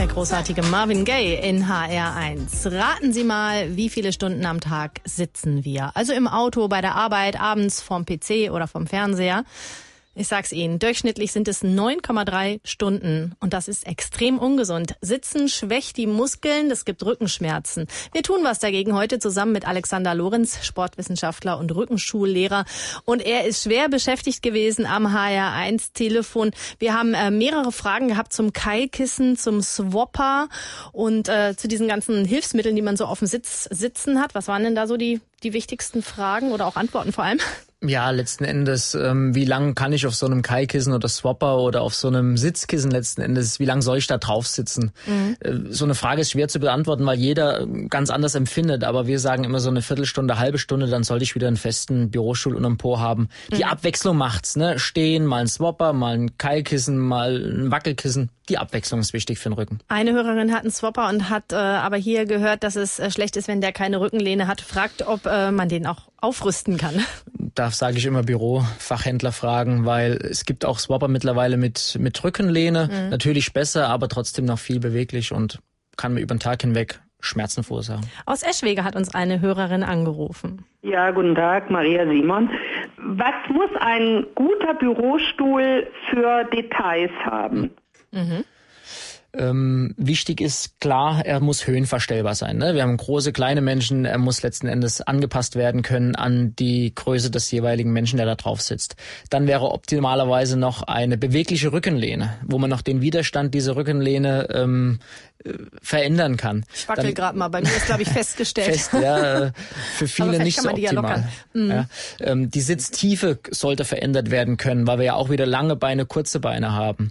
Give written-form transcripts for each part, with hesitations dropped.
der großartige Marvin Gaye in HR1. Raten Sie mal, wie viele Stunden am Tag sitzen wir? Also im Auto, bei der Arbeit, abends vorm PC oder vom Fernseher. Ich sag's Ihnen, durchschnittlich sind es 9,3 Stunden und das ist extrem ungesund. Sitzen schwächt die Muskeln, es gibt Rückenschmerzen. Wir tun was dagegen heute zusammen mit Alexander Lorenz, Sportwissenschaftler und Rückenschullehrer. Und er ist schwer beschäftigt gewesen am HR1-Telefon. Wir haben mehrere Fragen gehabt zum Keilkissen, zum Swapper und zu diesen ganzen Hilfsmitteln, die man so auf dem Sitz sitzen hat. Was waren denn da so die wichtigsten Fragen oder auch Antworten vor allem? Ja, letzten Endes, wie lange kann ich auf so einem Keilkissen oder Swapper oder auf so einem Sitzkissen letzten Endes, wie lange soll ich da drauf sitzen? So eine Frage ist schwer zu beantworten, weil jeder ganz anders empfindet, aber wir sagen immer so eine Viertelstunde, halbe Stunde, dann sollte ich wieder einen festen Bürostuhl unterm Po haben. Die Abwechslung macht's, ne? Stehen, mal ein Swapper, mal ein Keilkissen, mal ein Wackelkissen. Die Abwechslung ist wichtig für den Rücken. Eine Hörerin hat einen Swapper und hat aber hier gehört, dass es schlecht ist, wenn der keine Rückenlehne hat. Fragt, ob man den auch aufrüsten kann. Da sage ich immer Bürofachhändler fragen, weil es gibt auch Swapper mittlerweile mit Rückenlehne. Natürlich besser, aber trotzdem noch viel beweglich und kann mir über den Tag hinweg Schmerzen verursachen. Aus Eschwege hat uns eine Hörerin angerufen. Ja, guten Tag, Maria Simon. Was muss ein guter Bürostuhl für Details haben? Wichtig ist, klar, er muss höhenverstellbar sein. Ne? Wir haben große, kleine Menschen, er muss letzten Endes angepasst werden können an die Größe des jeweiligen Menschen, der da drauf sitzt. Dann wäre optimalerweise noch eine bewegliche Rückenlehne, wo man noch den Widerstand dieser Rückenlehne verändern kann. Ich wackel gerade mal, bei mir ist, glaube ich, festgestellt. Für viele nicht so optimal. Ja, die Sitztiefe sollte verändert werden können, weil wir ja auch wieder lange Beine, kurze Beine haben.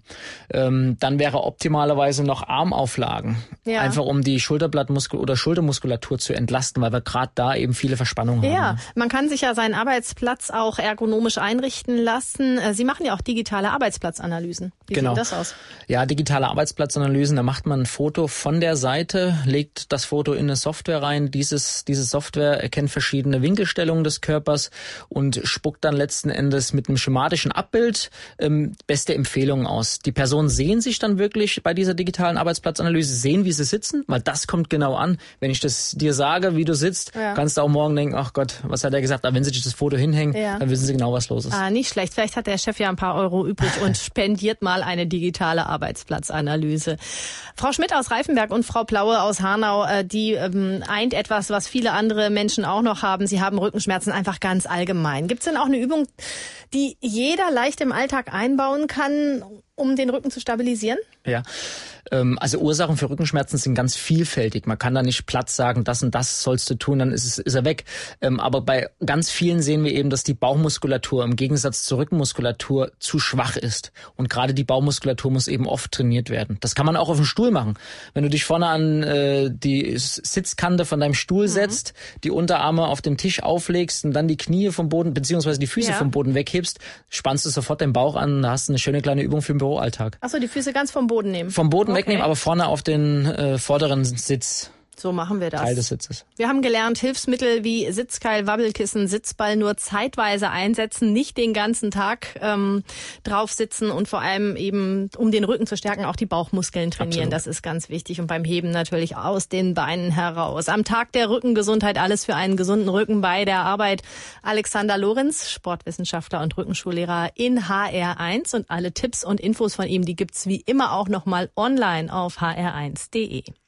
Dann wäre optimalerweise noch Armauflagen, einfach um die Schultermuskulatur zu entlasten, weil wir gerade da eben viele Verspannungen haben. Ja, man kann sich ja seinen Arbeitsplatz auch ergonomisch einrichten lassen. Sie machen ja auch digitale Arbeitsplatzanalysen. Wie sieht das aus? Ja, digitale Arbeitsplatzanalysen, da macht man ein Foto von der Seite, legt das Foto in eine Software rein. Diese Software erkennt verschiedene Winkelstellungen des Körpers und spuckt dann letzten Endes mit einem schematischen Abbild beste Empfehlungen aus. Die Personen sehen sich dann wirklich bei dieser digitalen Arbeitsplatzanalyse, sehen, wie sie sitzen, weil das kommt genau an. Wenn ich das dir sage, wie du sitzt, kannst du auch morgen denken, ach Gott, was hat er gesagt? Aber wenn sie sich das Foto hinhängen, dann wissen sie genau, was los ist. Nicht schlecht. Vielleicht hat der Chef ja ein paar Euro übrig und spendiert mal eine digitale Arbeitsplatzanalyse. Frau Schmidt aus Reifenberg und Frau Plaue aus Hanau, die eint etwas, was viele andere Menschen auch noch haben. Sie haben Rückenschmerzen einfach ganz allgemein. Gibt es denn auch eine Übung, die jeder leicht im Alltag einbauen kann, um den Rücken zu stabilisieren? Ja, also Ursachen für Rückenschmerzen sind ganz vielfältig. Man kann da nicht platt sagen, das und das sollst du tun, dann ist er weg. Aber bei ganz vielen sehen wir eben, dass die Bauchmuskulatur im Gegensatz zur Rückenmuskulatur zu schwach ist. Und gerade die Bauchmuskulatur muss eben oft trainiert werden. Das kann man auch auf dem Stuhl machen. Wenn du dich vorne an die Sitzkante von deinem Stuhl setzt, die Unterarme auf den Tisch auflegst und dann die Knie vom Boden beziehungsweise die Füße vom Boden weghebst, spannst du sofort den Bauch an, da hast du eine schöne kleine Übung für den Büroalltag. Achso, die Füße ganz vom Boden nehmen. Vom Boden wegnehmen, aber vorne auf den vorderen Sitz. So machen wir das. Teil des Sitzes. Wir haben gelernt, Hilfsmittel wie Sitzkeil, Wabbelkissen, Sitzball nur zeitweise einsetzen, nicht den ganzen Tag drauf sitzen und vor allem eben, um den Rücken zu stärken, auch die Bauchmuskeln trainieren. Absolut. Das ist ganz wichtig und beim Heben natürlich aus den Beinen heraus. Am Tag der Rückengesundheit alles für einen gesunden Rücken bei der Arbeit. Alexander Lorenz, Sportwissenschaftler und Rückenschullehrer in HR1 und alle Tipps und Infos von ihm, die gibt's wie immer auch nochmal online auf hr1.de.